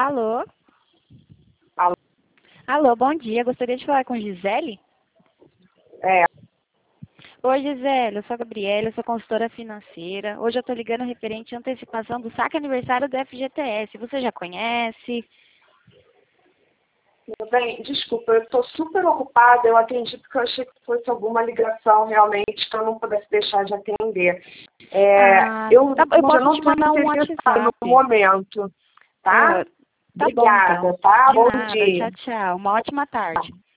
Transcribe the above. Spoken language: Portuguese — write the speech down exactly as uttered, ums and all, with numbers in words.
Alô? Alô? Alô, bom dia. Gostaria de falar com Gisele? É. Oi, Gisele. Eu sou a Gabriela, eu sou consultora financeira. Hoje eu estou ligando referente à antecipação do saque aniversário do F G T S. Você já conhece? Meu bem, desculpa, eu estou super ocupada. Eu atendi porque eu achei que fosse alguma ligação realmente que eu não pudesse deixar de atender. É, Ah, eu, tá bom, eu eu posso não te estou mandar um interessada no WhatsApp. momento, tá? Ah, tá bom, Obrigada, então. tá? De Bom nada. dia. Tchau, tchau. Uma ótima tarde.